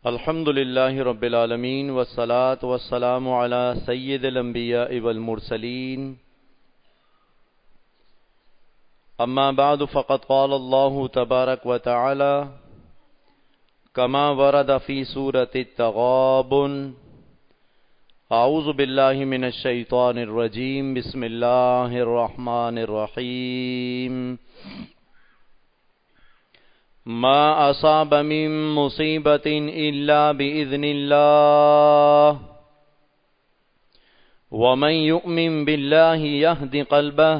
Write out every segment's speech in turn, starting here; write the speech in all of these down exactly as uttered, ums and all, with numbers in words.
الحمد للہ رب العالمین والصلاة والسلام علی سید الانبیاء والمرسلین اما بعد فقد قال اللہ تبارک وتعالی کما ورد فی سورة التغابن اعوذ باللہ من الشیطان الرجیم بسم اللہ الرحمن الرحیم ما اصاب من مصیبت الا باذن اللہ ومن یؤمن باللہ یہد قلبہ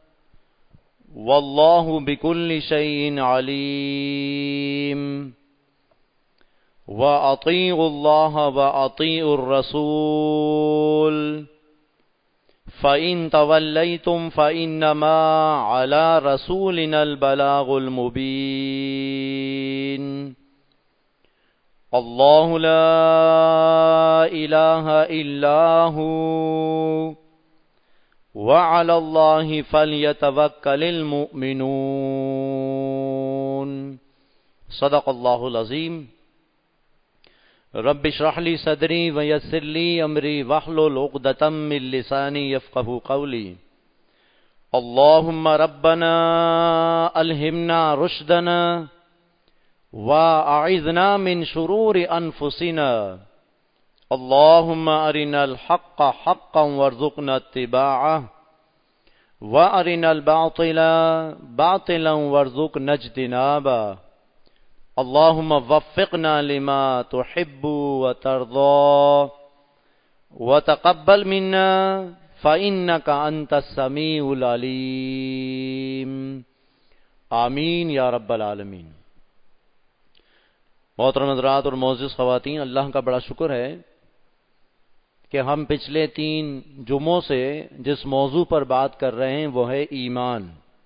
واللہ بکل شیء علیم وَأَطِيعُوا اللَّهَ وَأَطِيعُوا الرَّسُولَ فَإِن تَوَلَّيْتُمْ فَإِنَّمَا عَلَى رَسُولِنَا الْبَلَاغُ الْمُبِينُ اللَّهُ لَا إِلَهَ إِلَّا هُوَ وَعَلَى اللَّهِ فَلْيَتَوَكَّلِ الْمُؤْمِنُونَ صدق اللہ العظیم رب اشرح لی صدری ویسر لی امری واحلل عقدۃ من لسانی یفقهوا قولی اللهم ربنا الہمنا رشدنا واعذنا من شرور انفسنا اللهم ارنا الحق حقا وارزقنا اتباعه وارنا الباطل باطلا وارزقنا اجتنابه اللهم وفقنا لما تحب وترضى وتقبل منا فإنك أنت السميع العليم آمین یا رب العالمین۔ محترم حضرات اور معزز خواتین، اللہ کا بڑا شکر ہے کہ ہم پچھلے تین جمعوں سے جس موضوع پر بات کر رہے ہیں وہ ہے ایمان۔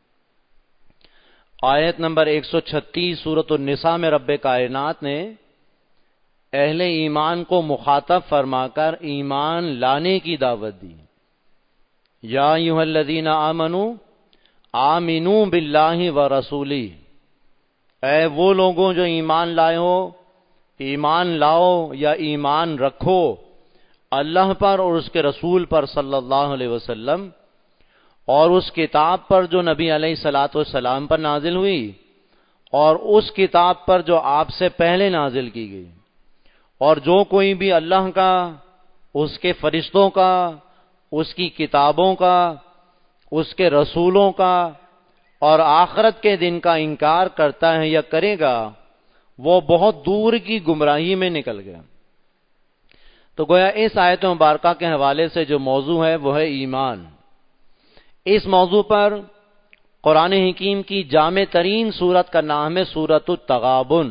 آیت نمبر ایک سو چھتیس سورۃ النساء میں رب کائنات نے اہل ایمان کو مخاطب فرما کر ایمان لانے کی دعوت دی۔ یا ایھا الذین آمنوا آمنوا باللہ ورسولہ، اے وہ لوگوں جو ایمان لائے ہو، ایمان لاؤ یا ایمان رکھو اللہ پر اور اس کے رسول پر صلی اللہ علیہ وسلم، اور اس کتاب پر جو نبی علیہ الصلوۃ والسلام پر نازل ہوئی، اور اس کتاب پر جو آپ سے پہلے نازل کی گئی، اور جو کوئی بھی اللہ کا، اس کے فرشتوں کا، اس کی کتابوں کا، اس کے رسولوں کا اور آخرت کے دن کا انکار کرتا ہے یا کرے گا، وہ بہت دور کی گمراہی میں نکل گیا۔ تو گویا اس آیت مبارکہ کے حوالے سے جو موضوع ہے وہ ہے ایمان۔ اس موضوع پر قرآن حکیم کی جامع ترین سورت کا نام ہے سورۃ التغابن۔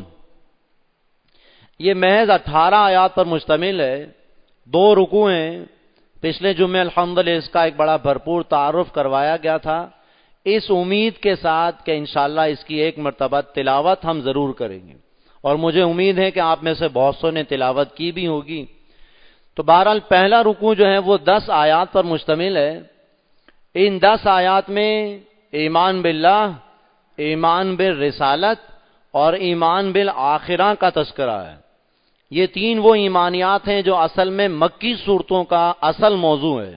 یہ محض اٹھارہ آیات پر مشتمل ہے، دو رکوع ہیں۔ پچھلے جمعے الحمدللہ اس کا ایک بڑا بھرپور تعارف کروایا گیا تھا، اس امید کے ساتھ کہ انشاءاللہ اس کی ایک مرتبہ تلاوت ہم ضرور کریں گے، اور مجھے امید ہے کہ آپ میں سے بہت سو نے تلاوت کی بھی ہوگی۔ تو بہرحال پہلا رکوع جو ہے وہ دس آیات پر مشتمل ہے۔ ان دس آیات میں ایمان باللہ، ایمان بالرسالت اور ایمان بالآخرہ کا تذکرہ ہے۔ یہ تین وہ ایمانیات ہیں جو اصل میں مکی صورتوں کا اصل موضوع ہے۔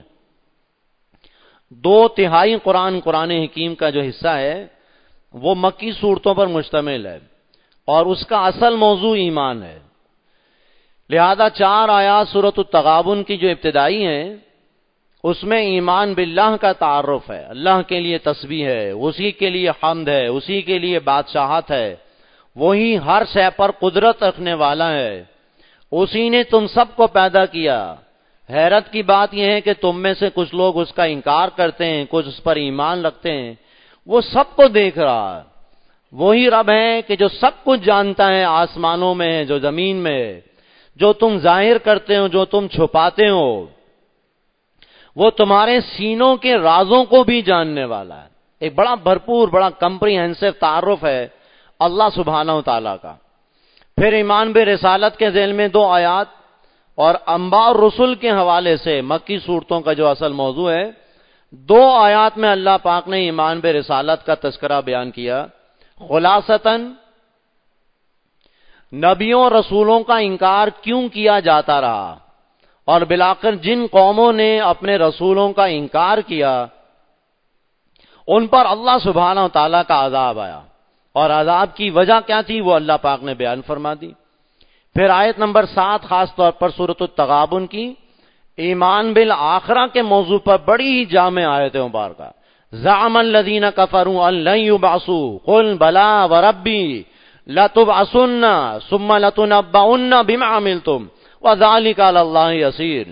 دو تہائی قرآن قرآن حکیم کا جو حصہ ہے وہ مکی صورتوں پر مشتمل ہے، اور اس کا اصل موضوع ایمان ہے۔ لہذا چار آیات سورۃ التغابن کی جو ابتدائی ہیں اس میں ایمان باللہ کا تعارف ہے، اللہ کے لیے تسبیح ہے، اسی کے لیے حمد ہے، اسی کے لیے بادشاہت ہے، وہی ہر شے پر قدرت رکھنے والا ہے، اسی نے تم سب کو پیدا کیا۔ حیرت کی بات یہ ہے کہ تم میں سے کچھ لوگ اس کا انکار کرتے ہیں، کچھ اس پر ایمان رکھتے ہیں۔ وہ سب کو دیکھ رہا ہے، وہی رب ہے کہ جو سب کچھ جانتا ہے، آسمانوں میں ہے، جو زمین میں ہے، جو تم ظاہر کرتے ہو، جو تم چھپاتے ہو، وہ تمہارے سینوں کے رازوں کو بھی جاننے والا ہے۔ ایک بڑا بھرپور، بڑا کمپریہنسو تعارف ہے اللہ سبحانہ و تعالیٰ کا۔ پھر ایمان برسالت کے ذیل میں دو آیات اور انباء اور رسل کے حوالے سے مکی صورتوں کا جو اصل موضوع ہے، دو آیات میں اللہ پاک نے ایمان برسالت کا تذکرہ بیان کیا۔ خلاصتاً نبیوں اور رسولوں کا انکار کیوں کیا جاتا رہا، اور بالآخر جن قوموں نے اپنے رسولوں کا انکار کیا ان پر اللہ سبحانہ و تعالیٰ کا عذاب آیا، اور عذاب کی وجہ کیا تھی وہ اللہ پاک نے بیان فرما دی۔ پھر آیت نمبر سات خاص طور پر سورۃ التغابن کی ایمان بالآخرہ کے موضوع پر بڑی ہی جامع آیت مبارکہ، زعم الذین کفروا ان لن یبعثوا قل بلا وربی لتبعثن ثم لتنبؤن بما عملتم وذلک علی اللہ یسیر۔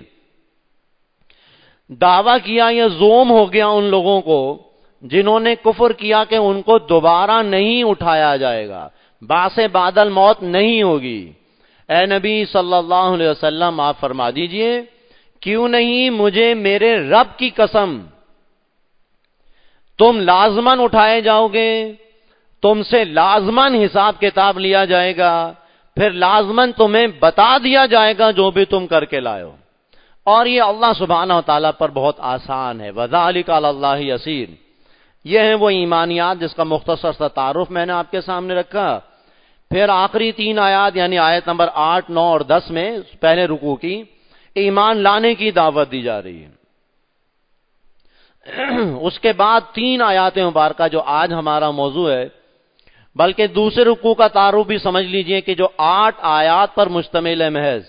دعویٰ کیا، یہ زوم ہو گیا ان لوگوں کو جنہوں نے کفر کیا کہ ان کو دوبارہ نہیں اٹھایا جائے گا، بعث بعد الموت نہیں ہوگی۔ اے نبی صلی اللہ علیہ وسلم آپ فرما دیجئے، کیوں نہیں مجھے میرے رب کی قسم تم لازماً اٹھائے جاؤ گے، تم سے لازماً حساب کتاب لیا جائے گا، پھر لازماً تمہیں بتا دیا جائے گا جو بھی تم کر کے لائے ہو، اور یہ اللہ سبحانہ و تعالیٰ پر بہت آسان ہے۔ وَذَلِكَ عَلَى اللَّهِ يَسِيرٌ۔ یہ ہیں وہ ایمانیات جس کا مختصر سا تعارف میں نے آپ کے سامنے رکھا۔ پھر آخری تین آیات یعنی آیت نمبر آٹھ، نو اور دس میں پہلے رکوع کی ایمان لانے کی دعوت دی جا رہی ہے۔ اس کے بعد تین آیات مبارکہ جو آج ہمارا موضوع ہے، بلکہ دوسرے رکوع کا تعارف بھی سمجھ لیجئے کہ جو آٹھ آیات پر مشتمل ہے محض،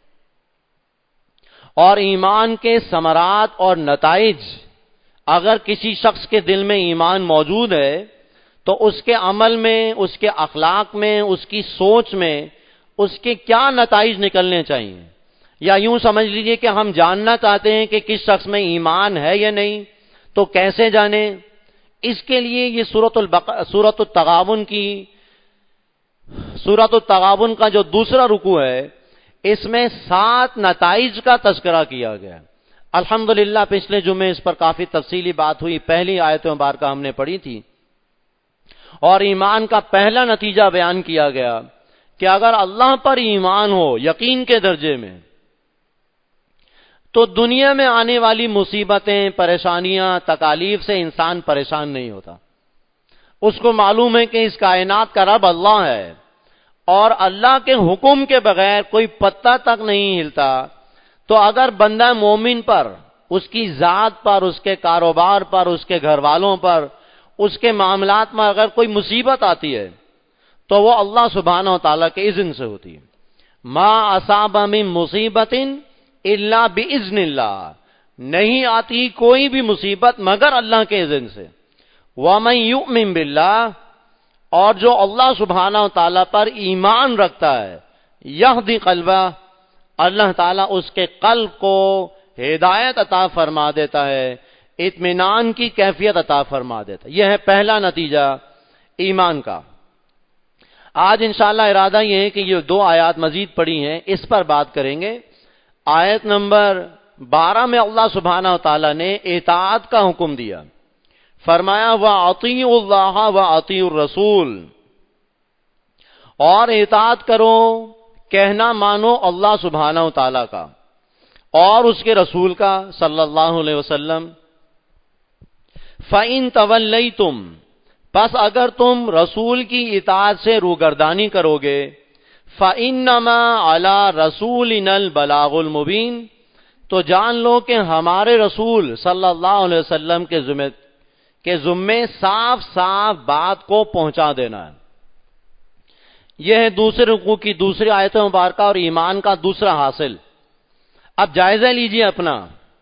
اور ایمان کے ثمرات اور نتائج، اگر کسی شخص کے دل میں ایمان موجود ہے تو اس کے عمل میں، اس کے اخلاق میں، اس کی سوچ میں اس کے کیا نتائج نکلنے چاہیے، یا یوں سمجھ لیجئے کہ ہم جاننا چاہتے ہیں کہ کس شخص میں ایمان ہے یا نہیں، تو کیسے جانیں؟ اس کے لیے یہ سورۃ البق سورۃ التغابن کی سورۃ التغابن کا جو دوسرا رکوع ہے، اس میں سات نتائج کا تذکرہ کیا گیا۔ الحمدللہ پچھلے جمعے اس پر کافی تفصیلی بات ہوئی، پہلی آیت مبارکہ ہم نے پڑھی تھی، اور ایمان کا پہلا نتیجہ بیان کیا گیا کہ اگر اللہ پر ایمان ہو یقین کے درجے میں، تو دنیا میں آنے والی مصیبتیں، پریشانیاں، تکالیف سے انسان پریشان نہیں ہوتا۔ اس کو معلوم ہے کہ اس کائنات کا رب اللہ ہے، اور اللہ کے حکم کے بغیر کوئی پتا تک نہیں ہلتا۔ تو اگر بندہ مومن پر، اس کی ذات پر، اس کے کاروبار پر، اس کے گھر والوں پر، اس کے معاملات میں اگر کوئی مصیبت آتی ہے تو وہ اللہ سبحانہ و تعالیٰ کے اذن سے ہوتی ہے۔ ما اصاب من مصیبت الا باذن اللہ، نہیں آتی کوئی بھی مصیبت مگر اللہ کے اذن سے۔ ومن یؤمن باللہ، اور جو اللہ سبحانہ و تعالیٰ پر ایمان رکھتا ہے، یہدی قلبہ، اللہ تعالیٰ اس کے قلب کو ہدایت عطا فرما دیتا ہے، اطمینان کی کیفیت عطا فرما دیتا ہے۔ یہ ہے پہلا نتیجہ ایمان کا۔ آج انشاءاللہ ارادہ یہ ہے کہ یہ دو آیات مزید پڑھی ہیں، اس پر بات کریں گے۔ آیت نمبر بارہ میں اللہ سبحانہ و تعالیٰ نے اطاعت کا حکم دیا، فرمایا وَأَطِیعُوا اللَّهَ وَأَطِیعُوا الرَّسُولَ، اور اطاعت کرو، کہنا مانو اللہ سبحانہ و تعالیٰ کا اور اس کے رسول کا صلی اللہ علیہ وسلم۔ فَإِن تَوَلَّيْتُمْ، پس اگر تم رسول کی اطاعت سے روگردانی کرو گے، فَإِنَّمَا عَلَى رَسُولِنَا الْبَلَاغُ الْمُبِينُ، تو جان لو کہ ہمارے رسول صلی اللہ علیہ وسلم کے ذمہ کے ذمے صاف صاف بات کو پہنچا دینا ہے۔ یہ ہے دوسرے رکوع کی دوسری آیت مبارکہ اور ایمان کا دوسرا حاصل۔ اب جائزہ لیجئے اپنا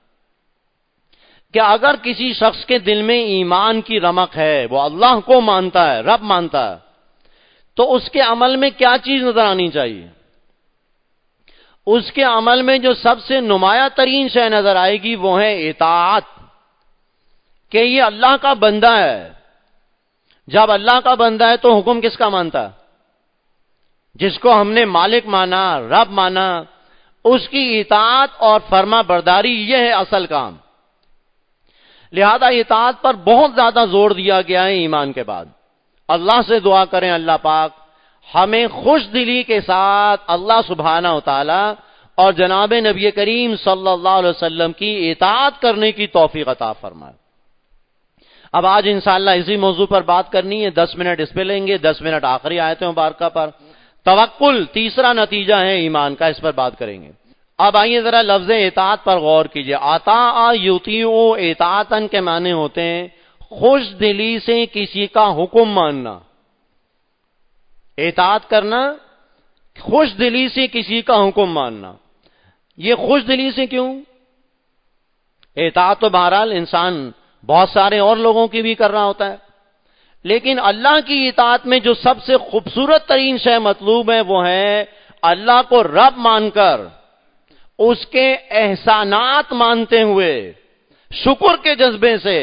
کہ اگر کسی شخص کے دل میں ایمان کی رمق ہے، وہ اللہ کو مانتا ہے، رب مانتا ہے، تو اس کے عمل میں کیا چیز نظر آنی چاہیے؟ اس کے عمل میں جو سب سے نمایاں ترین شے نظر آئے گی وہ ہے اطاعت، کہ یہ اللہ کا بندہ ہے۔ جب اللہ کا بندہ ہے تو حکم کس کا مانتا ہے؟ جس کو ہم نے مالک مانا، رب مانا، اس کی اطاعت اور فرما برداری، یہ ہے اصل کام۔ لہذا اطاعت پر بہت زیادہ زور دیا گیا ہے ایمان کے بعد۔ اللہ سے دعا کریں اللہ پاک ہمیں خوش دلی کے ساتھ اللہ سبحانہ و تعالی اور جناب نبی کریم صلی اللہ علیہ وسلم کی اطاعت کرنے کی توفیق عطا فرمائے۔ اب آج انشاءاللہ اسی موضوع پر بات کرنی ہے، دس منٹ اس پہ لیں گے، دس منٹ آخری آیت مبارکہ پر، توکل تیسرا نتیجہ ہے ایمان کا، اس پر بات کریں گے۔ اب آئیے ذرا لفظ اطاعت پر غور کیجئے۔ اطاع یطیع اطاعتن کے معنی ہوتے ہیں خوش دلی سے کسی کا حکم ماننا، اطاعت کرنا، خوش دلی سے کسی کا حکم ماننا۔ یہ خوش دلی سے کیوں؟ اطاعت تو بہرحال انسان بہت سارے اور لوگوں کی بھی کر رہا ہوتا ہے، لیکن اللہ کی اطاعت میں جو سب سے خوبصورت ترین شے مطلوب ہے وہ ہے اللہ کو رب مان کر، اس کے احسانات مانتے ہوئے، شکر کے جذبے سے،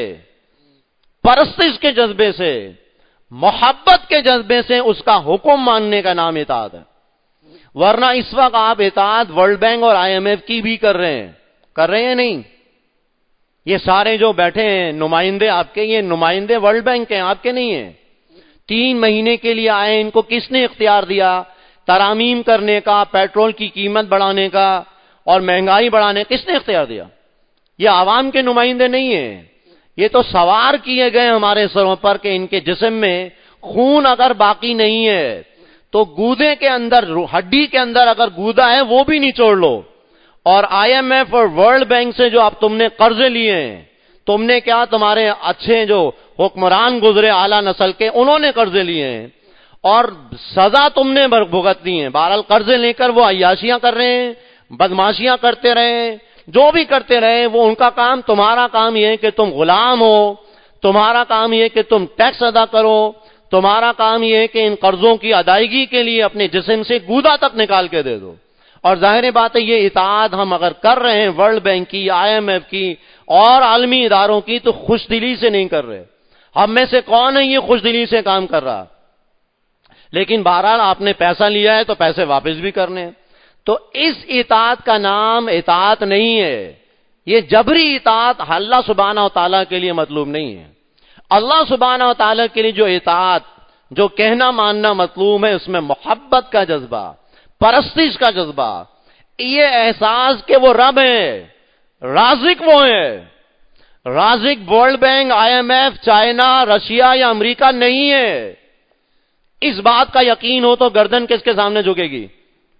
پرستش کے جذبے سے، محبت کے جذبے سے اس کا حکم ماننے کا نام اطاعت ہے۔ ورنہ اس وقت آپ اطاعت ورلڈ بینک اور آئی ایم ایف کی بھی کر رہے ہیں، کر رہے ہیں نہیں؟ یہ سارے جو بیٹھے ہیں نمائندے آپ کے، یہ نمائندے ورلڈ بینک کے، آپ کے نہیں ہیں۔ تین مہینے کے لیے آئے، ان کو کس نے اختیار دیا ترامیم کرنے کا، پیٹرول کی قیمت بڑھانے کا اور مہنگائی بڑھانے کا؟ کس نے اختیار دیا؟ یہ عوام کے نمائندے نہیں ہیں، یہ تو سوار کیے گئے ہمارے سروں پر کہ ان کے جسم میں خون اگر باقی نہیں ہے تو گودے کے اندر، ہڈی کے اندر اگر گودا ہے وہ بھی نچوڑ لو۔ اور آئی ایم ایف اور ورلڈ بینک سے جو اب تم نے قرضے لیے ہیں، تم نے کیا، تمہارے اچھے جو حکمران گزرے اعلیٰ نسل کے، انہوں نے قرضے لیے ہیں اور سزا تم نے بھگتنی ہے۔ بہرحال قرضے لے کر وہ عیاشیاں کر رہے ہیں، بدماشیاں کرتے رہے، جو بھی کرتے رہے، وہ ان کا کام۔ تمہارا کام یہ ہے کہ تم غلام ہو، تمہارا کام یہ ہے کہ تم ٹیکس ادا کرو، تمہارا کام یہ ہے کہ ان قرضوں کی ادائیگی کے لیے اپنے جسم سے گودا تک نکال کے دے دو۔ اور ظاہر بات ہے یہ اطاعت ہم اگر کر رہے ہیں ورلڈ بینک کی، آئی ایم ایف کی اور عالمی اداروں کی، تو خوش دلی سے نہیں کر رہے۔ ہم میں سے کون ہے یہ خوش دلی سے کام کر رہا؟ لیکن بہرحال آپ نے پیسہ لیا ہے تو پیسے واپس بھی کرنے ہیں۔ تو اس اطاعت کا نام اطاعت نہیں ہے، یہ جبری اطاعت اللہ سبحانہ و تعالیٰ کے لیے مطلوب نہیں ہے۔ اللہ سبحانہ و تعالیٰ کے لیے جو اطاعت، جو کہنا ماننا مطلوب ہے، اس میں محبت کا جذبہ، پرستش کا جذبہ، یہ احساس کہ وہ رب ہے، رازق وہ ہے۔ رازق world bank, I M F, China, Russia یا امریکہ نہیں ہے۔ اس بات کا یقین ہو تو گردن کس کے سامنے جھکے گی؟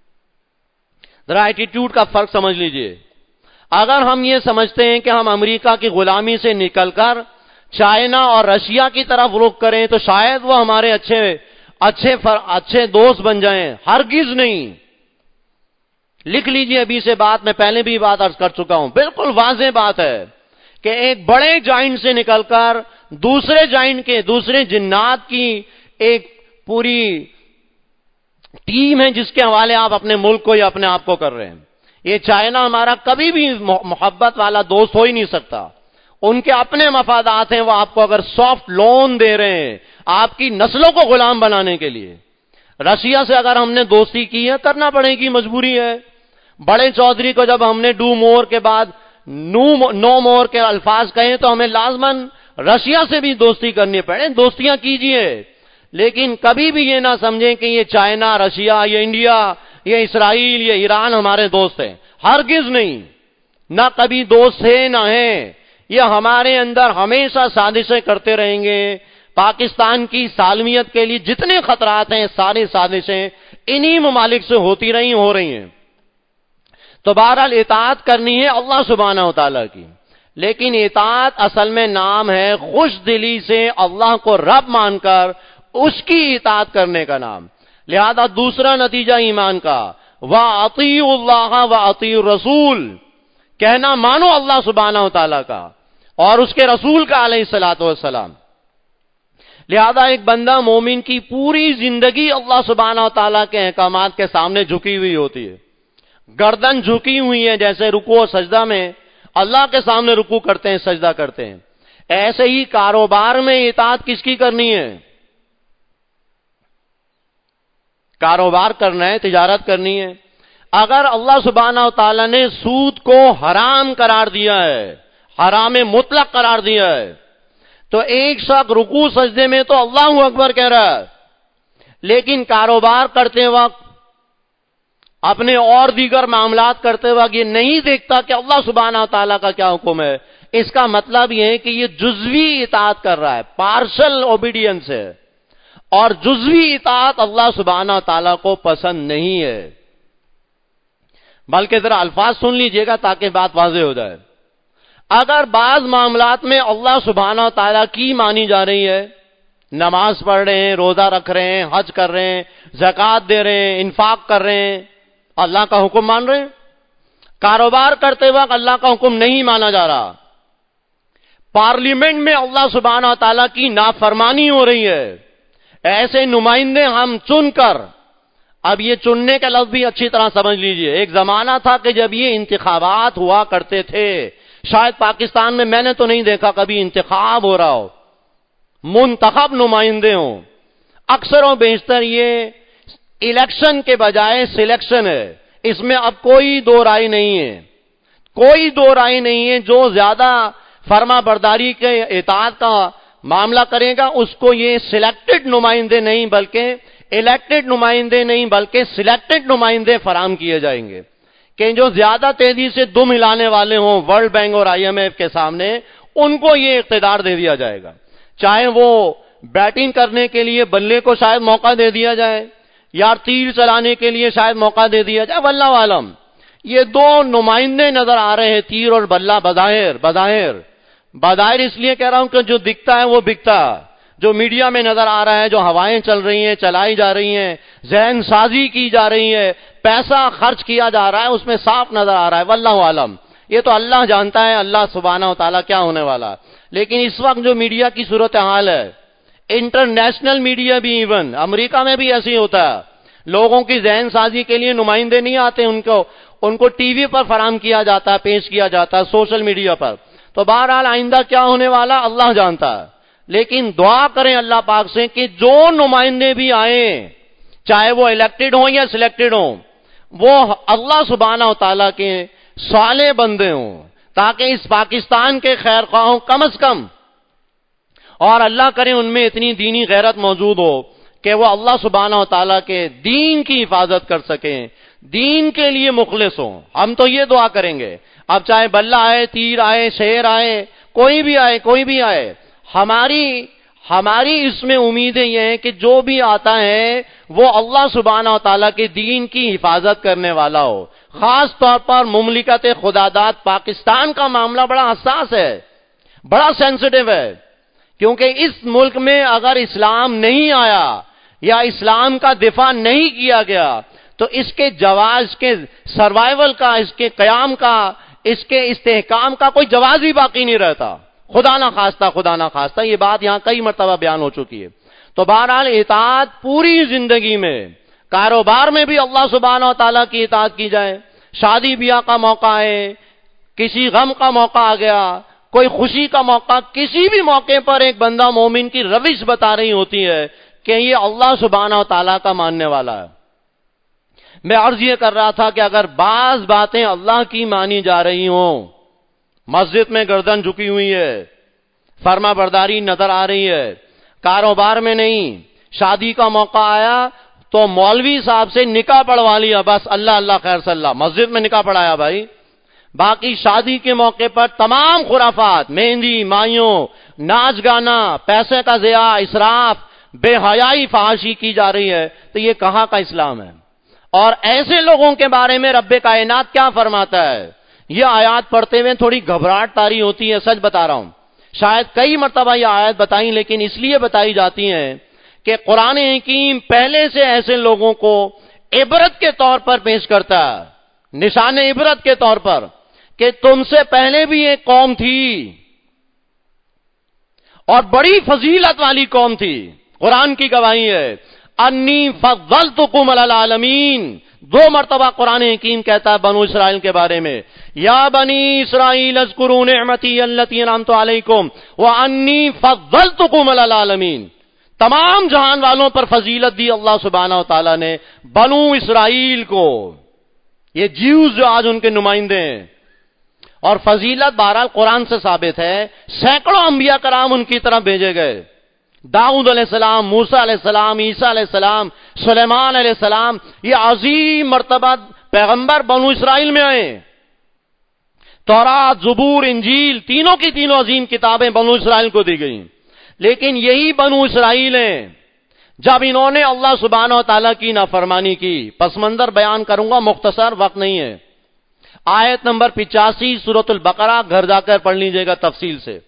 ذرا ایٹیٹیوڈ کا فرق سمجھ لیجئے۔ اگر ہم یہ سمجھتے ہیں کہ ہم امریکہ کی غلامی سے نکل کر چائنا اور رشیا کی طرف رخ کریں تو شاید وہ ہمارے اچھے اچھے اچھے دوست بن جائیں، ہرگز نہیں۔ لکھ لیجئے ابھی سے بات، میں پہلے بھی بات عرض کر چکا ہوں، بالکل واضح بات ہے کہ ایک بڑے جائنٹ سے نکل کر دوسرے جائنٹ کے، دوسرے جنات کی ایک پوری ٹیم ہے جس کے حوالے آپ اپنے ملک کو یا اپنے آپ کو کر رہے ہیں۔ یہ چائنا ہمارا کبھی بھی محبت والا دوست ہو ہی نہیں سکتا۔ ان کے اپنے مفادات ہیں، وہ آپ کو اگر سافٹ لون دے رہے ہیں آپ کی نسلوں کو غلام بنانے کے لیے۔ رشیا سے اگر ہم نے دوستی کی ہے، کرنا پڑے گی، مجبوری ہے۔ بڑے چودھری کو جب ہم نے ڈو مور کے بعد نو نو مور کے الفاظ کہیں تو ہمیں لازماً رشیا سے بھی دوستی کرنی پڑے۔ دوستیاں کیجئے، لیکن کبھی بھی یہ نہ سمجھیں کہ یہ چائنا، رشیا، یہ انڈیا، یہ اسرائیل، یہ ایران ہمارے دوست ہیں، ہرگز نہیں۔ نہ کبھی دوست ہے نہ ہیں، یہ ہمارے اندر ہمیشہ سازشیں کرتے رہیں گے۔ پاکستان کی سالمیت کے لیے جتنے خطرات ہیں، ساری سازشیں انہی ممالک سے ہوتی رہی، ہو رہی ہیں۔ تو بہرحال اطاعت کرنی ہے اللہ سبحانہ و تعالیٰ کی، لیکن اطاعت اصل میں نام ہے خوش دلی سے اللہ کو رب مان کر اس کی اطاعت کرنے کا نام۔ لہذا دوسرا نتیجہ ایمان کا، وَأَطِيعُوا اللَّهَ وَأَطِيعُوا الرَّسُولَ، کہنا مانو اللہ سبحانہ و تعالیٰ کا اور اس کے رسول کا علیہ الصلوۃ والسلام۔ لہذا ایک بندہ مومن کی پوری زندگی اللہ سبحانہ و تعالیٰ کے احکامات کے سامنے جھکی ہوئی ہوتی ہے، گردن جھکی ہوئی ہے، جیسے رکوع و سجدہ میں اللہ کے سامنے رکوع کرتے ہیں، سجدہ کرتے ہیں، ایسے ہی کاروبار میں اطاعت کس کی کرنی ہے؟ کاروبار کرنا ہے، تجارت کرنی ہے۔ اگر اللہ سبحانہ و تعالیٰ نے سود کو حرام قرار دیا ہے، حرام مطلق قرار دیا ہے، تو ایک شخص رکوع سجدے میں تو اللہ اکبر کہہ رہا ہے، لیکن کاروبار کرتے وقت، اپنے اور دیگر معاملات کرتے وقت یہ نہیں دیکھتا کہ اللہ سبحانہ و تعالیٰ کا کیا حکم ہے۔ اس کا مطلب یہ ہے کہ یہ جزوی اطاعت کر رہا ہے، پارشل اوبیڈینس ہے۔ اور جزوی اطاعت اللہ سبحانہ تعالیٰ کو پسند نہیں ہے. بلکہ ذرا الفاظ سن لیجئے گا تاکہ بات واضح ہو جائے. اگر بعض معاملات میں اللہ سبحانہ تعالیٰ کی مانی جا رہی ہے، نماز پڑھ رہے ہیں، روزہ رکھ رہے ہیں، حج کر رہے ہیں، زکوٰۃ دے رہے ہیں، انفاق کر رہے ہیں، اللہ کا حکم مان رہے ہیں. کاروبار کرتے وقت اللہ کا حکم نہیں مانا جا رہا، پارلیمنٹ میں اللہ سبحانہ تعالیٰ کی نافرمانی ہو رہی ہے، ایسے نمائندے ہم چن کر، اب یہ چننے کا لفظ بھی اچھی طرح سمجھ لیجئے. ایک زمانہ تھا کہ جب یہ انتخابات ہوا کرتے تھے، شاید پاکستان میں میں نے تو نہیں دیکھا کبھی انتخاب ہو رہا ہو، منتخب نمائندے ہوں. اکثر و بیشتر یہ الیکشن کے بجائے سلیکشن ہے. اس میں اب کوئی دو رائے نہیں ہے، کوئی دو رائے نہیں ہے. جو زیادہ فرما برداری کے اطاعت کا معاملہ کرے گا اس کو یہ سلیکٹڈ نمائندے نہیں بلکہ الیکٹڈ نمائندے نہیں بلکہ سلیکٹڈ نمائندے فراہم کیے جائیں گے کہ جو زیادہ تیزی سے دم ہلانے والے ہوں ورلڈ بینک اور آئی ایم ایف کے سامنے، ان کو یہ اقتدار دے دیا جائے گا. چاہے وہ بیٹنگ کرنے کے لیے بلے کو شاید موقع دے دیا جائے یا تیر چلانے کے لیے شاید موقع دے دیا جائے، واللہ عالم. یہ دو نمائندے نظر آ رہے ہیں، تیر اور بلہ. بظاہر بظاہر بظاہر اس لیے کہہ رہا ہوں کہ جو دکھتا ہے وہ بکتا، جو میڈیا میں نظر آ رہا ہے، جو ہوائیں چل رہی ہیں، چلائی جا رہی ہیں، ذہن سازی کی جا رہی ہے، پیسہ خرچ کیا جا رہا ہے، اس میں صاف نظر آ رہا ہے. واللہ عالم، یہ تو اللہ جانتا ہے، اللہ سبحانہ و تعالیٰ کیا ہونے والا. لیکن اس وقت جو میڈیا کی صورتحال ہے، انٹرنیشنل میڈیا بھی، ایون امریکہ میں بھی ایسے ہی ہوتا ہے. لوگوں کی ذہن سازی کے لیے نمائندے نہیں آتے، ان کو ان کو ٹی وی پر فراہم کیا جاتا ہے، پیش کیا جاتا ہے، سوشل میڈیا پر. تو بہرحال آئندہ کیا ہونے والا اللہ جانتا ہے. لیکن دعا کریں اللہ پاک سے کہ جو نمائندے بھی آئیں، چاہے وہ الیکٹڈ ہوں یا سلیکٹڈ ہوں، وہ اللہ سبحانہ و تعالیٰ کے صالح بندے ہوں، تاکہ اس پاکستان کے خیر خواہوں کم از کم، اور اللہ کرے ان میں اتنی دینی غیرت موجود ہو کہ وہ اللہ سبحانہ و تعالیٰ کے دین کی حفاظت کر سکیں، دین کے لیے مخلص ہوں. ہم تو یہ دعا کریں گے. اب چاہے بلہ آئے، تیر آئے، شیر آئے، کوئی بھی آئے کوئی بھی آئے، ہماری ہماری اس میں امیدیں یہ ہیں کہ جو بھی آتا ہے وہ اللہ سبحانہ و تعالیٰ کے دین کی حفاظت کرنے والا ہو. خاص طور پر مملکت خداداد پاکستان کا معاملہ بڑا حساس ہے، بڑا سینسٹیو ہے، کیونکہ اس ملک میں اگر اسلام نہیں آیا یا اسلام کا دفاع نہیں کیا گیا تو اس کے جواز، اس کے سروائیول کا، اس کے قیام کا، اس کے استحکام کا کوئی جواز ہی باقی نہیں رہتا. خدا نہ خواستہ خدا نہ خواستہ یہ بات یہاں کئی مرتبہ بیان ہو چکی ہے. تو بہرحال اطاعت پوری زندگی میں، کاروبار میں بھی اللہ سبحانہ و تعالیٰ کی اطاعت کی جائے. شادی بیاہ کا موقع ہے، کسی غم کا موقع آ گیا، کوئی خوشی کا موقع، کسی بھی موقع پر ایک بندہ مومن کی روش بتا رہی ہوتی ہے کہ یہ اللہ سبحانہ و تعالیٰ کا ماننے والا ہے. میں عرض یہ کر رہا تھا کہ اگر بعض باتیں اللہ کی مانی جا رہی ہوں، مسجد میں گردن جھکی ہوئی ہے، فرما برداری نظر آ رہی ہے، کاروبار میں نہیں، شادی کا موقع آیا تو مولوی صاحب سے نکاح پڑھوا لیا، بس اللہ اللہ خیر صلی اللہ، مسجد میں نکاح پڑھایا بھائی. باقی شادی کے موقع پر تمام خرافات، مہندی، مائیوں، ناچ گانا، پیسے کا ضیاع، اسراف، بے حیائی، فحاشی کی جا رہی ہے. تو یہ کہاں کا اسلام ہے؟ اور ایسے لوگوں کے بارے میں رب کائنات کیا فرماتا ہے؟ یہ آیات پڑھتے ہوئے تھوڑی گھبراہٹ طاری ہوتی ہے، سچ بتا رہا ہوں. شاید کئی مرتبہ یہ آیات بتائیں، لیکن اس لیے بتائی جاتی ہیں کہ قرآن حکیم پہلے سے ایسے لوگوں کو عبرت کے طور پر پیش کرتا ہے، نشان عبرت کے طور پر، کہ تم سے پہلے بھی ایک قوم تھی اور بڑی فضیلت والی قوم تھی. قرآن کی گواہی ہے، انی فضلتکم علی العالمین. دو مرتبہ قرآن حکیم کہتا ہے بنو اسرائیل کے بارے میں، یا بنی اسرائیل اذکروا نعمتی التی انعمت علیکم وانی فضلتکم علی العالمین. تمام جہان والوں پر فضیلت دی اللہ سبحانہ و تعالیٰ نے بنو اسرائیل کو، یہ جیوز جو آج ان کے نمائندے ہیں. اور فضیلت بہرحال قرآن سے ثابت ہے، سینکڑوں انبیاء کرام ان کی طرف بھیجے گئے. داؤد علیہ السلام، موسیٰ علیہ السلام، عیسیٰ علیہ السلام، سلیمان علیہ السلام، یہ عظیم مرتبہ پیغمبر بنو اسرائیل میں آئے. تورات، زبور، انجیل، تینوں کی تینوں عظیم کتابیں بنو اسرائیل کو دی گئیں. لیکن یہی بنو اسرائیل ہیں جب انہوں نے اللہ سبحانہ و تعالیٰ کی نافرمانی کی. پس منظر بیان کروں گا، مختصر، وقت نہیں ہے. آیت نمبر پچاسی سورۃ البقرہ، گھر جا کر پڑھ لیجئے گا تفصیل سے.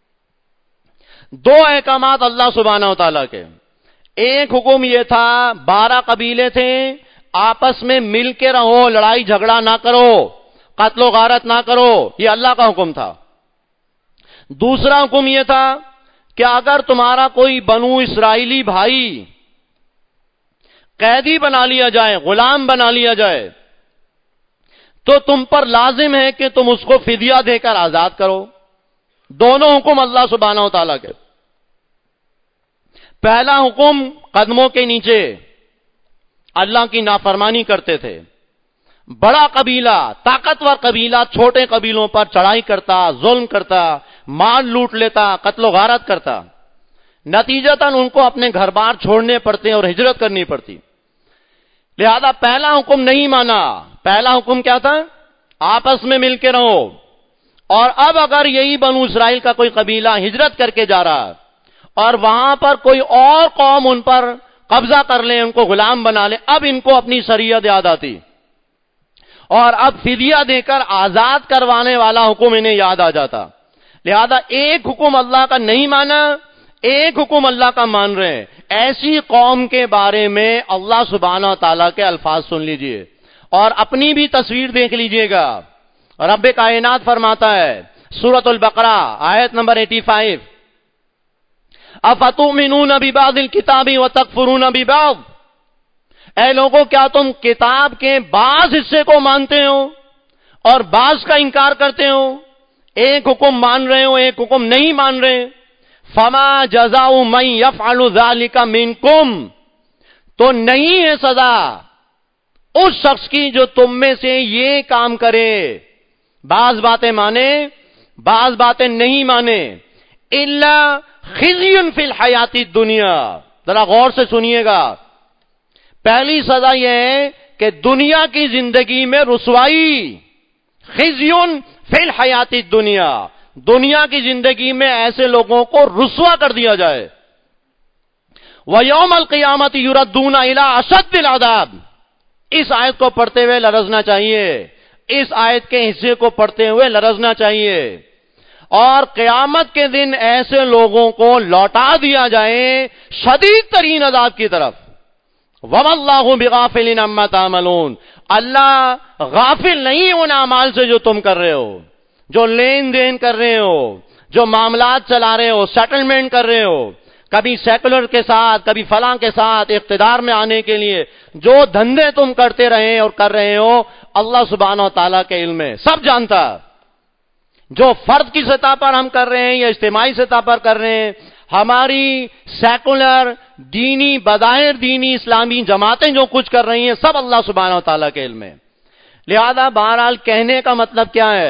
دو احکامات اللہ سبحانہ و تعالیٰ کے. ایک حکم یہ تھا، بارہ قبیلے تھے، آپس میں مل کے رہو، لڑائی جھگڑا نہ کرو، قتل و غارت نہ کرو، یہ اللہ کا حکم تھا. دوسرا حکم یہ تھا کہ اگر تمہارا کوئی بنو اسرائیلی بھائی قیدی بنا لیا جائے، غلام بنا لیا جائے، تو تم پر لازم ہے کہ تم اس کو فدیہ دے کر آزاد کرو. دونوں حکم اللہ سبحانہ و تعالیٰ کے. پہلا حکم، قدموں کے نیچے اللہ کی نافرمانی کرتے تھے. بڑا قبیلہ، طاقتور قبیلہ چھوٹے قبیلوں پر چڑھائی کرتا، ظلم کرتا، مال لوٹ لیتا، قتل و غارت کرتا. نتیجتاً ان کو اپنے گھر بار چھوڑنے پڑتے اور ہجرت کرنی پڑتی. لہذا پہلا حکم نہیں مانا. پہلا حکم کیا تھا؟ آپس میں مل کے رہو. اور اب اگر یہی بنو اسرائیل کا کوئی قبیلہ ہجرت کر کے جا رہا اور وہاں پر کوئی اور قوم ان پر قبضہ کر لے، ان کو غلام بنا لے، اب ان کو اپنی شریعت یاد آتی اور اب فدیہ دے کر آزاد کروانے والا حکم انہیں یاد آ جاتا. لہذا ایک حکم اللہ کا نہیں مانا، ایک حکم اللہ کا مان رہے ہیں. ایسی قوم کے بارے میں اللہ سبحانہ تعالیٰ کے الفاظ سن لیجئے اور اپنی بھی تصویر دیکھ لیجئے گا. رب کائنات فرماتا ہے سورۃ البقرہ آیت نمبر پچاسی، افتؤمنون ببعض الکتاب وتکفرون ببعض. اے لوگوں، کیا تم کتاب کے بعض حصے کو مانتے ہو اور بعض کا انکار کرتے ہو؟ ایک حکم مان رہے ہو، ایک حکم نہیں مان رہے. فما جزاء من يفعل ذلك منکم، تو نہیں ہے سزا اس شخص کی جو تم میں سے یہ کام کرے، بعض باتیں مانے بعض باتیں نہیں مانے. الا خزی فی الحیات الدنیا. ذرا غور سے سنیے گا. پہلی سزا یہ ہے کہ دنیا کی زندگی میں رسوائی، خزی فی الحیات الدنیا، دنیا کی زندگی میں ایسے لوگوں کو رسوا کر دیا جائے. وَيَوْمَ الْقِيَامَةِ يُرَدُّونَ إِلَىٰ أَشَدِّ الْعَذَابِ. اس آیت کو پڑھتے ہوئے لرزنا چاہیے، اس آیت کے حصے کو پڑھتے ہوئے لرزنا چاہیے. اور قیامت کے دن ایسے لوگوں کو لوٹا دیا جائے شدید ترین عذاب کی طرف. وَمَا اللَّهُ بِغَافِلٍ عَمَّا تَعْمَلُونَ. اللہ غافل نہیں ان اعمال سے جو تم کر رہے ہو، جو لین دین کر رہے ہو، جو معاملات چلا رہے ہو، سیٹلمنٹ کر رہے ہو، کبھی سیکولر کے ساتھ، کبھی فلاں کے ساتھ اقتدار میں آنے کے لیے جو دھندے تم کرتے رہے اور کر رہے ہو، اللہ سبحانہ و تعالیٰ کے علم میں سب جانتا. جو فرد کی سطح پر ہم کر رہے ہیں یا اجتماعی سطح پر کر رہے ہیں، ہماری سیکولر دینی بظاہر دینی اسلامی جماعتیں جو کچھ کر رہی ہیں، سب اللہ سبحانہ و تعالیٰ کے علم میں. لہذا بہرحال کہنے کا مطلب کیا ہے؟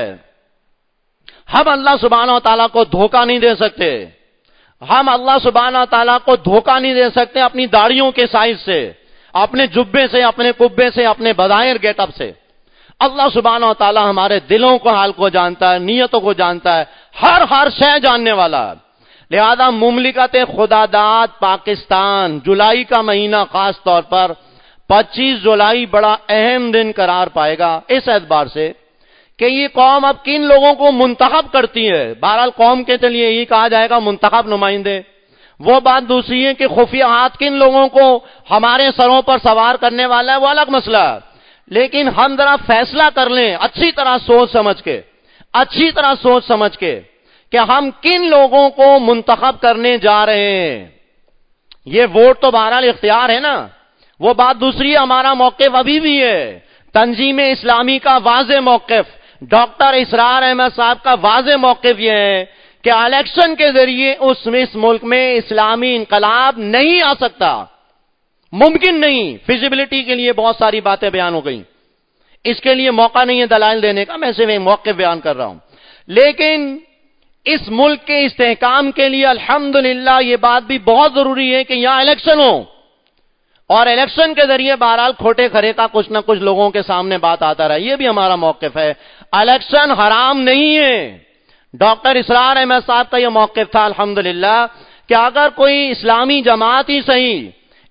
ہم اللہ سبحانہ و تعالیٰ کو دھوکہ نہیں دے سکتے. ہم اللہ سبحانہ و تعالیٰ کو دھوکہ نہیں دے سکتے اپنی داڑھیوں کے سائز سے، اپنے جبے سے، اپنے کبے سے، اپنے بظاہر گیٹ اپ سے. اللہ سبحانہ و تعالیٰ ہمارے دلوں کو حال کو جانتا ہے، نیتوں کو جانتا ہے، ہر ہر شے جاننے والا. لہذا مملکت خدا داد پاکستان جولائی کا مہینہ خاص طور پر پچیس جولائی بڑا اہم دن قرار پائے گا اس اعتبار سے کہ یہ قوم اب کن لوگوں کو منتخب کرتی ہے. بہرحال قوم کے لیے یہی کہا جائے گا منتخب نمائندے. وہ بات دوسری ہے کہ خفیہ ہاتھ کن لوگوں کو ہمارے سروں پر سوار کرنے والا ہے، وہ الگ مسئلہ. لیکن ہم ذرا فیصلہ کر لیں اچھی طرح سوچ سمجھ کے، اچھی طرح سوچ سمجھ کے کہ ہم کن لوگوں کو منتخب کرنے جا رہے ہیں. یہ ووٹ تو بہرحال اختیار ہے نا. وہ بات دوسری ہے، ہمارا موقف ابھی بھی ہے. تنظیم اسلامی کا واضح موقف، ڈاکٹر اسرار احمد صاحب کا واضح موقف یہ ہے کہ الیکشن کے ذریعے اس اس ملک میں اسلامی انقلاب نہیں آ سکتا، ممکن نہیں. فیزیبلٹی کے لیے بہت ساری باتیں بیان ہو گئیں، اس کے لیے موقع نہیں ہے دلائل دینے کا، میں صرف ایک موقف بیان کر رہا ہوں. لیکن اس ملک کے استحکام کے لیے الحمدللہ یہ بات بھی بہت ضروری ہے کہ یہاں الیکشن ہو، اور الیکشن کے ذریعے بہرحال کھوٹے کھرے کا کچھ نہ کچھ لوگوں کے سامنے بات آتا رہا. یہ بھی ہمارا موقف ہے. الیکشن حرام نہیں ہے. ڈاکٹر اسرار احمد صاحب کا یہ موقف تھا الحمدللہ کہ اگر کوئی اسلامی جماعت ہی صحیح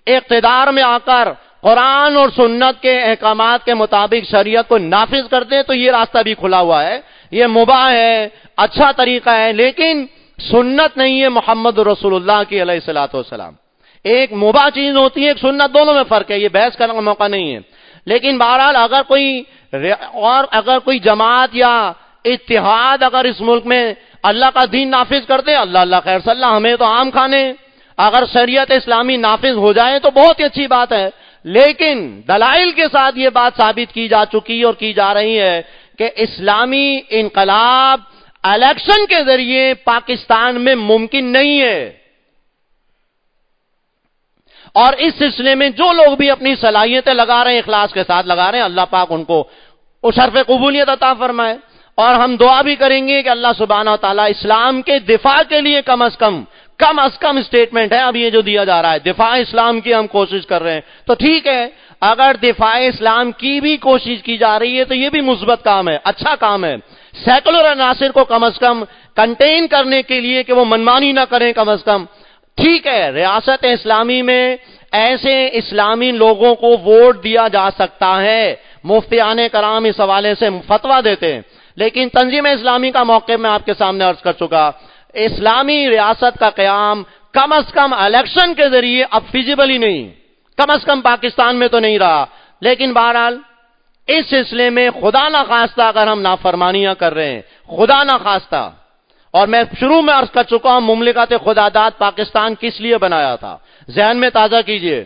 اقتدار میں آ کر قرآن اور سنت کے احکامات کے مطابق شریعت کو نافذ کرتے ہیں تو یہ راستہ بھی کھلا ہوا ہے، یہ مباح ہے، اچھا طریقہ ہے، لیکن سنت نہیں ہے محمد رسول اللہ کی علیہ الصلوۃ والسلام۔ ایک مباح چیز ہوتی ہے، ایک سنت، دونوں میں فرق ہے، یہ بحث کرنے کا موقع نہیں ہے۔ لیکن بہرحال اگر کوئی اور اگر کوئی جماعت یا اتحاد اگر اس ملک میں اللہ کا دین نافذ کرتے، اللہ اللہ خیر صلی اللہ، ہمیں تو عام کھانے، اگر شریعت اسلامی نافذ ہو جائے تو بہت ہی اچھی بات ہے، لیکن دلائل کے ساتھ یہ بات ثابت کی جا چکی اور کی جا رہی ہے کہ اسلامی انقلاب الیکشن کے ذریعے پاکستان میں ممکن نہیں ہے۔ اور اس سلسلے میں جو لوگ بھی اپنی صلاحیتیں لگا رہے ہیں، اخلاص کے ساتھ لگا رہے ہیں، اللہ پاک ان کو شرف قبولیت عطا فرمائے۔ اور ہم دعا بھی کریں گے کہ اللہ سبحانہ و تعالیٰ اسلام کے دفاع کے لیے کم از کم کم از کم اسٹیٹمنٹ ہے اب یہ جو دیا جا رہا ہے، دفاع اسلام کی ہم کوشش کر رہے ہیں، تو ٹھیک ہے، اگر دفاع اسلام کی بھی کوشش کی جا رہی ہے تو یہ بھی مثبت کام ہے، اچھا کام ہے۔ سیکولر عناصر کو کم از کم کنٹین کرنے کے لیے کہ وہ منمانی نہ کریں، کم از کم ٹھیک ہے، ریاست اسلامی میں ایسے اسلامی لوگوں کو ووٹ دیا جا سکتا ہے، مفتیان کرام اس حوالے سے فتویٰ دیتے ہیں، لیکن تنظیم اسلامی کا موقف میں آپ کے سامنے عرض کر چکا، اسلامی ریاست کا قیام کم از کم الیکشن کے ذریعے اب فیزیبل ہی نہیں، کم از کم پاکستان میں تو نہیں رہا۔ لیکن بہرحال اس سلسلے میں خدا نہ خواستہ اگر ہم نافرمانیاں کر رہے ہیں، خدا نہ خواستہ، اور میں شروع میں عرض کر چکا ہوں مملکت خدا داد پاکستان کس لیے بنایا تھا، ذہن میں تازہ کیجئے۔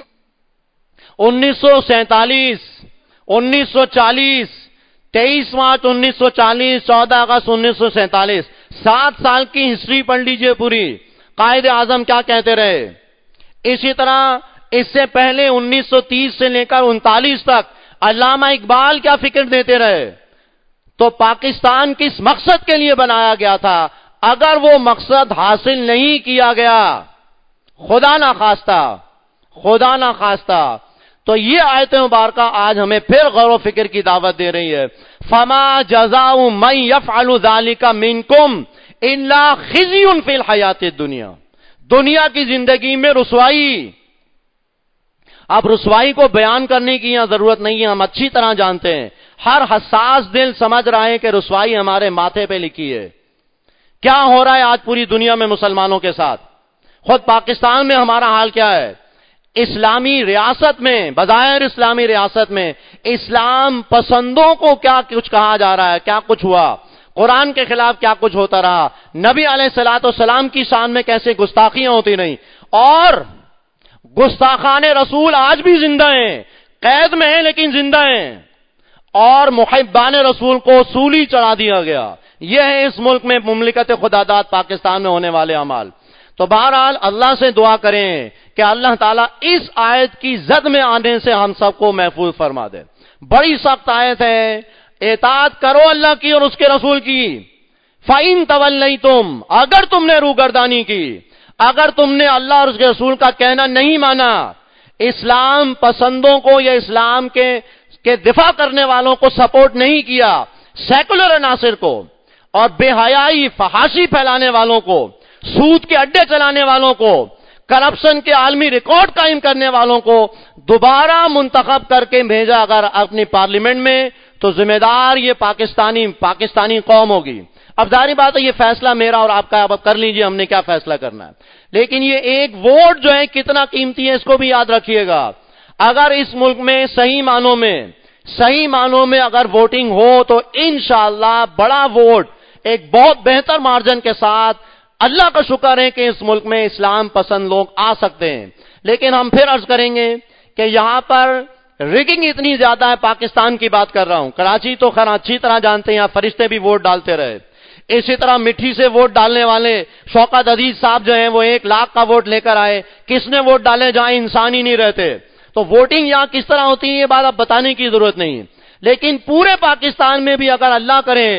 انیس سو سینتالیس، انیس سو چالیس، تیئیس مارچ انیس سو چالیس، چودہ اگست انیس سو سینتالیس، سات سال کی ہسٹری پڑھ لیجئے پوری، قائد اعظم کیا کہتے رہے۔ اسی طرح اس سے پہلے انیس سو تیس سے لے کر انتالیس تک علامہ اقبال کیا فکر دیتے رہے۔ تو پاکستان کس مقصد کے لیے بنایا گیا تھا، اگر وہ مقصد حاصل نہیں کیا گیا، خدا نہ خواستہ خدا نہ خواستہ تو یہ آیت مبارکہ آج ہمیں پھر غور و فکر کی دعوت دے رہی ہے۔ فما جزاء من يفعل ذلك منكم الا خزي في الحیات الدنیا، دنیا کی زندگی میں رسوائی۔ اب رسوائی کو بیان کرنے کی یہاں ضرورت نہیں ہے، ہم اچھی طرح جانتے ہیں، ہر حساس دل سمجھ رہا ہے کہ رسوائی ہمارے ماتھے پہ لکھی ہے۔ کیا ہو رہا ہے آج پوری دنیا میں مسلمانوں کے ساتھ، خود پاکستان میں ہمارا حال کیا ہے۔ اسلامی ریاست میں، بظاہر اسلامی ریاست میں اسلام پسندوں کو کیا کچھ کہا جا رہا ہے، کیا کچھ ہوا، قرآن کے خلاف کیا کچھ ہوتا رہا، نبی علیہ الصلوۃ والسلام کی شان میں کیسے گستاخیاں ہوتی رہیں، اور گستاخان رسول آج بھی زندہ ہیں، قید میں ہیں لیکن زندہ ہیں، اور محبان رسول کو سولی چڑھا دیا گیا۔ یہ ہے اس ملک میں مملکت خدا داد پاکستان میں ہونے والے اعمال۔ تو بہرحال اللہ سے دعا کریں کہ اللہ تعالیٰ اس آیت کی زد میں آنے سے ہم سب کو محفوظ فرما دے۔ بڑی سخت آیت ہے، اطاعت کرو اللہ کی اور اس کے رسول کی۔ فَإِن تَوَلَّيْتُمْ، اگر تم نے روگردانی کی، اگر تم نے اللہ اور اس کے رسول کا کہنا نہیں مانا، اسلام پسندوں کو یا اسلام کے کے دفاع کرنے والوں کو سپورٹ نہیں کیا، سیکولر عناصر کو اور بے حیائی فحاشی پھیلانے والوں کو، سود کے اڈے چلانے والوں کو، کرپشن کے عالمی ریکارڈ قائم کرنے والوں کو دوبارہ منتخب کر کے بھیجا اگر اپنی پارلیمنٹ میں، تو ذمہ دار یہ پاکستانی پاکستانی قوم ہوگی۔ اب ظاہری بات ہے یہ فیصلہ میرا اور آپ کا، اب کر لیجئے ہم نے کیا فیصلہ کرنا ہے، لیکن یہ ایک ووٹ جو ہے کتنا قیمتی ہے اس کو بھی یاد رکھیے گا۔ اگر اس ملک میں صحیح معنوں میں صحیح معنوں میں اگر ووٹنگ ہو تو انشاءاللہ بڑا ووٹ ایک بہت بہتر مارجن کے ساتھ، اللہ کا شکر ہے کہ اس ملک میں اسلام پسند لوگ آ سکتے ہیں، لیکن ہم پھر عرض کریں گے کہ یہاں پر ریگنگ اتنی زیادہ ہے، پاکستان کی بات کر رہا ہوں، کراچی تو خیر اچھی طرح جانتے ہیں، یہاں فرشتے بھی ووٹ ڈالتے رہے، اسی طرح مٹھی سے ووٹ ڈالنے والے شوکت عزیز صاحب جو ہیں وہ ایک لاکھ کا ووٹ لے کر آئے، کس نے ووٹ ڈالے جہاں انسان ہی نہیں رہتے۔ تو ووٹنگ یہاں کس طرح ہوتی ہے یہ بات اب بتانے کی ضرورت نہیں، لیکن پورے پاکستان میں بھی اگر اللہ کرے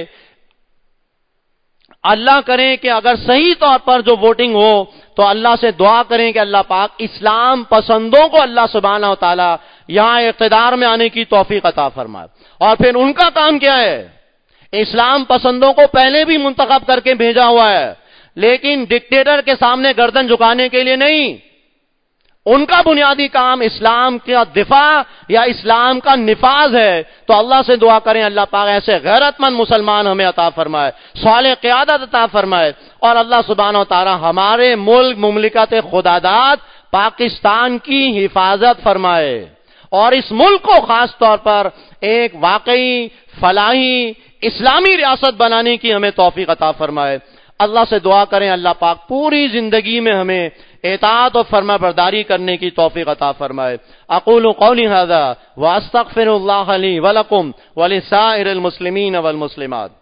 اللہ کرے کہ اگر صحیح طور پر جو ووٹنگ ہو تو اللہ سے دعا کریں کہ اللہ پاک اسلام پسندوں کو اللہ سبحانہ و تعالی یہاں اقتدار میں آنے کی توفیق عطا فرمائے۔ اور پھر ان کا کام کیا ہے، اسلام پسندوں کو پہلے بھی منتخب کر کے بھیجا ہوا ہے، لیکن ڈکٹیٹر کے سامنے گردن جھکانے کے لیے نہیں، ان کا بنیادی کام اسلام کا دفاع یا اسلام کا نفاذ ہے. تو اللہ سے دعا کریں اللہ پاک ایسے غیرت مند مسلمان ہمیں عطا فرمائے، صالح قیادت عطا فرمائے، اور اللہ سبحانہ و تعالی ہمارے ملک مملکت خداداد پاکستان کی حفاظت فرمائے، اور اس ملک کو خاص طور پر ایک واقعی فلاحی اسلامی ریاست بنانے کی ہمیں توفیق عطا فرمائے. اللہ سے دعا کریں اللہ پاک پوری زندگی میں ہمیں اطاعت و فرما برداری کرنے کی توفیق عطا فرمائے. اقول قولی ھذا واستغفر اللہ لی ولکم ولسائر المسلمین والمسلمات.